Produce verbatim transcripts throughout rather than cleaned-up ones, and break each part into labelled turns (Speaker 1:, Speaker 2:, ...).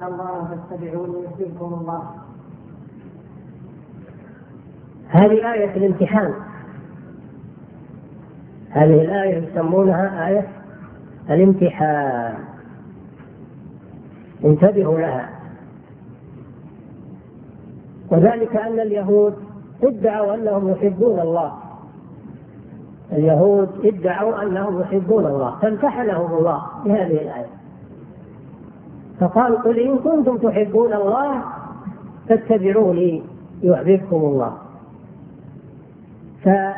Speaker 1: الله فاتبعوني يحببكم الله.
Speaker 2: هذه آية الامتحان، هذه الآية يسمونها آية الامتحان، انتبهوا لها. وذلك أن اليهود ادعوا أنهم يحبون الله، اليهود ادعوا أنهم يحبون الله، فامتحنهم الله بهذه الآية، فقال قل إن كنتم تحبون الله فاتبعوني يحببكم الله. فمن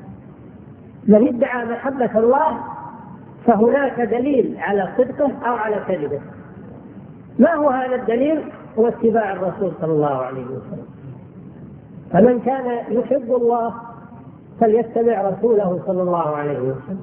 Speaker 2: ادعى محبة الله فهناك دليل على صدقه أو على كذبه. ما هو هذا الدليل؟ هو اتباع الرسول صلى الله عليه وسلم. فمن كان يحب الله فليتبع رسوله صلى الله عليه وسلم.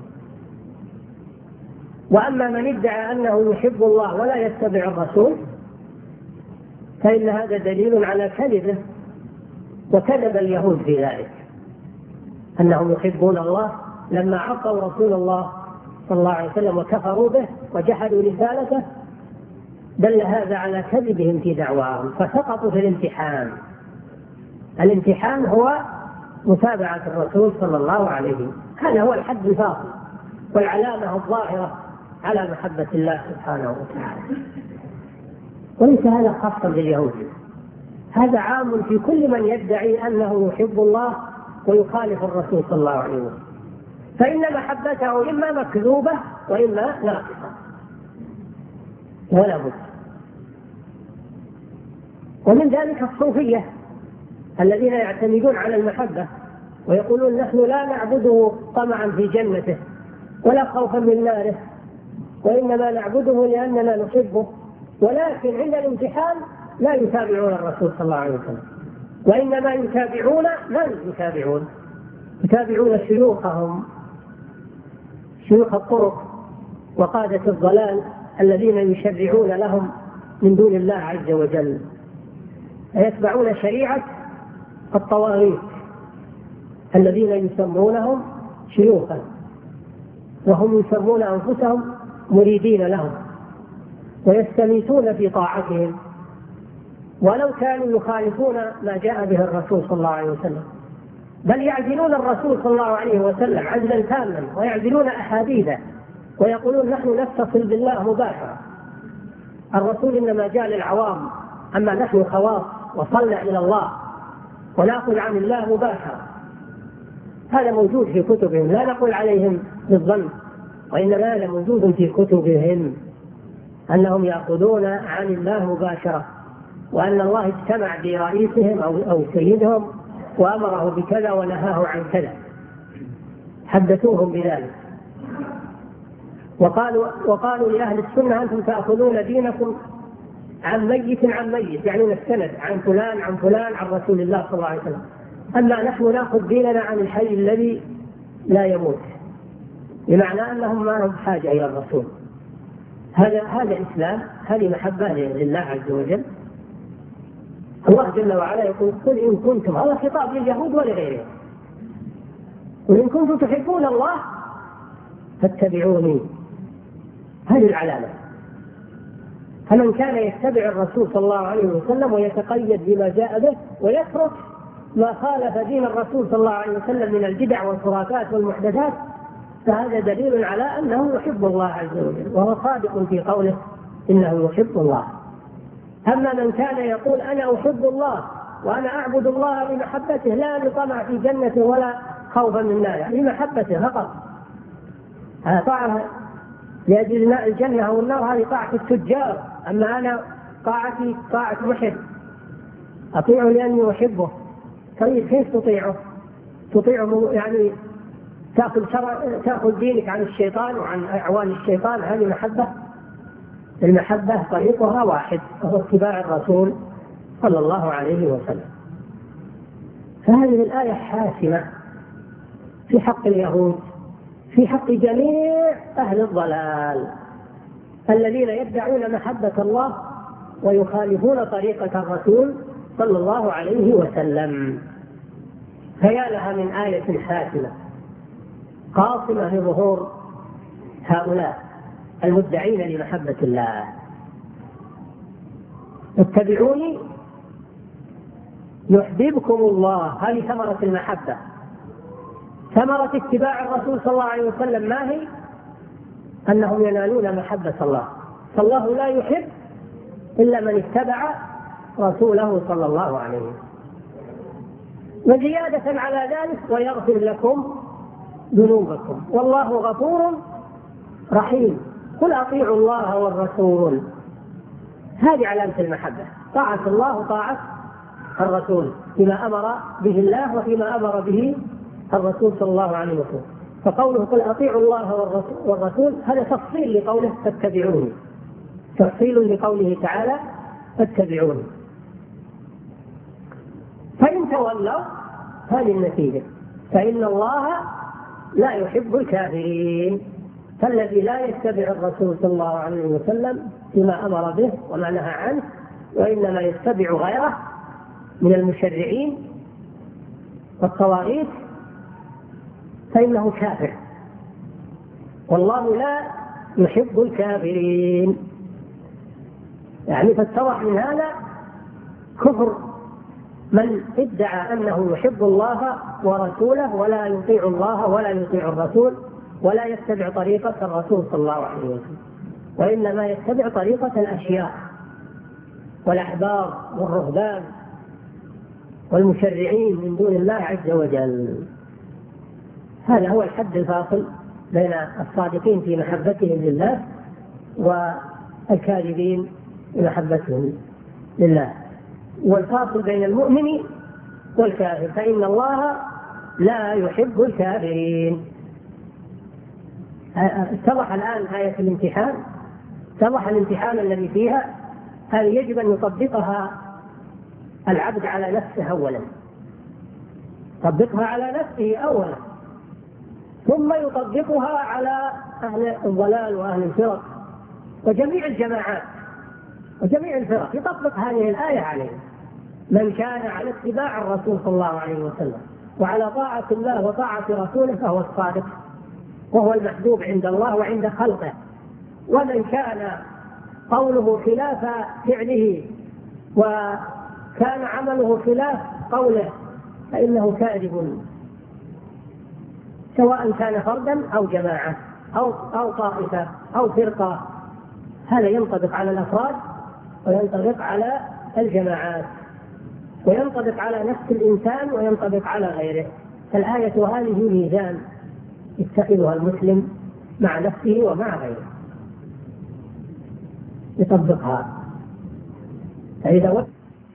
Speaker 2: وأما من ادعى أنه يحب الله ولا يتبع الرسول فإن هذا دليل على كذبه، وكذب اليهود في ذلك أنهم يحبون الله لما عصوا رسول الله صلى الله عليه وسلم وكفروا به وجحدوا رسالته، دل هذا على كذبهم في دعواهم، فسقطوا في الامتحان. الامتحان هو متابعة الرسول صلى الله عليه وسلم، هذا هو الحد الفاصل والعلامة الظاهرة على محبة الله سبحانه وتعالى. وليس هذا خاصا باليهود، هذا عام في كل من يدعي أنه يحب الله ويخالف الرسول صلى الله عليه وسلم، فإن محبته إما مكذوبة وإما ناقصة ولا بد. ومن ذلك الصوفية الذين يعتمدون على المحبة ويقولون نحن لا نعبده طمعا في جنته ولا خوفا من ناره، وإنما نعبده لأننا نحبه، ولكن عند الامتحان لا يتابعون الرسول صلى الله عليه وسلم، وإنما يتابعون من يتابعون يتابعون شيوخهم، شيوخ الطرق وقادة الضلال الذين يشرعون لهم من دون الله عز وجل، يتبعون شريعة الطواغيت الذين يسمونهم شيوخا وهم يسمون أنفسهم مريدين لهم، ويستميتون في طاعتهم ولو كانوا يخالفون ما جاء به الرسول صلى الله عليه وسلم، بل يعزلون الرسول صلى الله عليه وسلم عزلا تاما ويعزلون أحاديثه ويقولون نحن نتصل بالله مباشرة، الرسول إنما جاء للعوام، أما نحن خواص وصلنا إلى الله ونأخذ عن الله مباشرة. هذا موجود في كتبهم، لا نقول عليهم بالظن، وإنما هذا موجود في كتبهم أنهم يأخذون عن الله مباشرة، وأن الله اجتمع برئيسهم أو, أو سيدهم وأمره بكذا ونهاه عن كذا، حدثوهم بذلك. وقالوا, وقالوا لأهل السنة أنتم تأخذون دينكم عن ميت عن ميت، يعني نستند عن فلان عن فلان عن رسول الله صلى الله عليه وسلم، أما نحن نأخذ ديننا عن الحي الذي لا يموت، بمعنى أنهم ما هم حاجة إلى الرسول. هذا هذا إسلام، هذه محبة لله عز وجل. الله جل وعلا يقول قل إن كنتم، هذا خطاب لليهود ولغيرهم، قل إن كنتم تحبون الله فاتبعوني، هذه العلامة. فمن كان يتبع الرسول صلى الله عليه وسلم ويتقيد بما جاء به ويترك ما خالف دين الرسول صلى الله عليه وسلم من البدع والخرافات والمحدثات، فهذا دليل على أنه يحب الله عز وجل وهو صادق في قوله إنه يحب الله. أما من كان يقول أنا أحب الله وأنا أعبد الله لمحبته لا لطمع في جنته ولا خوفا من ناره، لمحبته فقط، هذا طاعة لأجل الجنة أو النار، هذه طاعة التجار. أما أنا طاعتي طاعة محب، أطيعه لأني أحبه. طيب كيف تطيعه؟ تطيعه يعني تأخذ, تأخذ دينك عن الشيطان وعن أعوان الشيطان، هذه محبة؟ المحبة طريقها واحد، وهو اتباع الرسول صلى الله عليه وسلم. فهذه الآية حاسمة في حق اليهود، في حق جميع أهل الضلال الذين يدعون محبة الله ويخالفون طريقة الرسول صلى الله عليه وسلم. فيا لها من آية حاسمة قاصمة لظهور هؤلاء المدعين لمحبة الله. اتبعوني يحببكم الله، هذه ثمرة المحبة. ثمرة اتباع الرسول صلى الله عليه وسلم ما هي؟ أنهم ينالون محبة الله، فالله لا يحب إلا من اتبع رسوله صلى الله عليه وسلم. وزيادة على ذلك ويغفر لكم ذنوبكم والله غفور رحيم. قل أطيعوا الله والرسول، هذه علامة المحبة، طاعة الله وطاعة الرسول فيما أمر به الله وفيما أمر به الرسول صلى الله عليه وسلم. فقوله قل أطيعوا الله والرسول هذا تفصيل لقوله فاتبعوني، تفصيل لقوله تعالى فاتبعوني. فإن تولوا هذه النتيجة، فإن الله لا يحب الكافرين. فالذي لا يتبع الرسول صلى الله عليه وسلم فيما أمر به وما نهى عنه وإنما يتبع غيره من المشرعين والطواغيت فإنه كافر، والله لا يحب الكافرين. يعني فاتضح من هذا كفر من ادعى أنه يحب الله ورسوله ولا يطيع الله ولا يطيع الرسول ولا يتبع طريقة الرسول صلى الله عليه وسلم، وإنما يتبع طريقة الأشياء والأحبار والرهبان والمشرعين من دون الله عز وجل. هذا هو الحد الفاصل بين الصادقين في محبتهم لله والكاذبين في محبتهم لله، والفاصل بين المؤمن والكافر، فإن الله لا يحب الكافرين. اتضح الآن آية الامتحان، اتضح الامتحان الذي فيها، هذه يجب أن يطبقها العبد على نفسه أولا، يطبقها على نفسه أولا، ثم يطبقها على أهل الضلال وأهل الفرق وجميع الجماعات وجميع الفرق، يطبق هذه الآية عليه. من كان على اتباع الرسول صلى الله عليه وسلم وعلى طاعة الله وطاعة رسوله فهو الصادق وهو المحبوب عند الله وعند خلقه، ومن كان قوله خلاف فعله وكان عمله خلاف قوله فإنه كاذب، سواء كان فردا أو جماعة أو أو طائفة أو فرقة. هذا ينطبق على الأفراد وينطبق على الجماعات وينطبق على نفس الإنسان وينطبق على غيره. فالآية هذه ميزان يتخذها المسلم مع نفسه ومع غيره، يطبقها. فإذا و...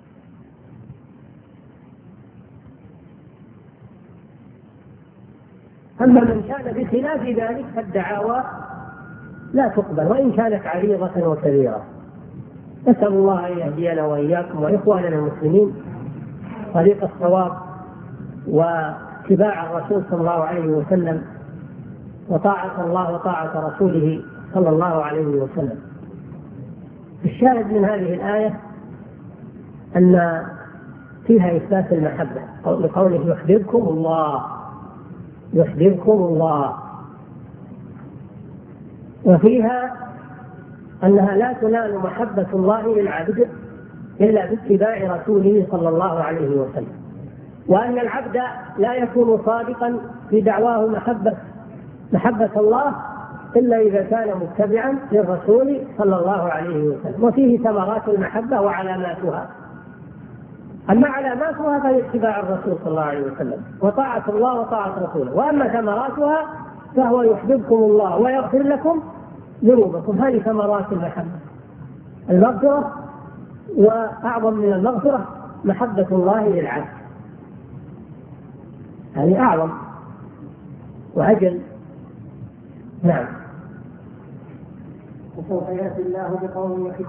Speaker 2: أما من كان بخلاف ذلك فالدعاوى لا تقبل وإن كانت عريضة وكبيرة. نسأل الله أن يهدينا وإياكم وإخواننا المسلمين طريق الصواب واتباع الرسول صلى الله عليه وسلم وطاعة الله وطاعة رسوله صلى الله عليه وسلم. الشاهد من هذه الآية أن فيها إثبات المحبة لقوله يحببكم الله، يحببكم الله، وفيها أنها لا تنال محبة الله للعبد إلا باتباع رسوله صلى الله عليه وسلم، وأن العبد لا يكون صادقا في دعواه محبة محبة الله إلا إذا كان متبعا للرسول صلى الله عليه وسلم. وفيه ثمرات المحبة وعلاماتها. أما علاماتها فهي اتباع الرسول صلى الله عليه وسلم وطاعة الله وطاعة رسوله، وأما ثمراتها فهو يحببكم الله ويغفر لكم ذنوبكم. هذه ثمرات المحبة، المغفرة، وأعظم من المغفرة محبة الله للعبد، هذه أعظم وأجل. نعم.
Speaker 1: وسوف يأتي الله بقوم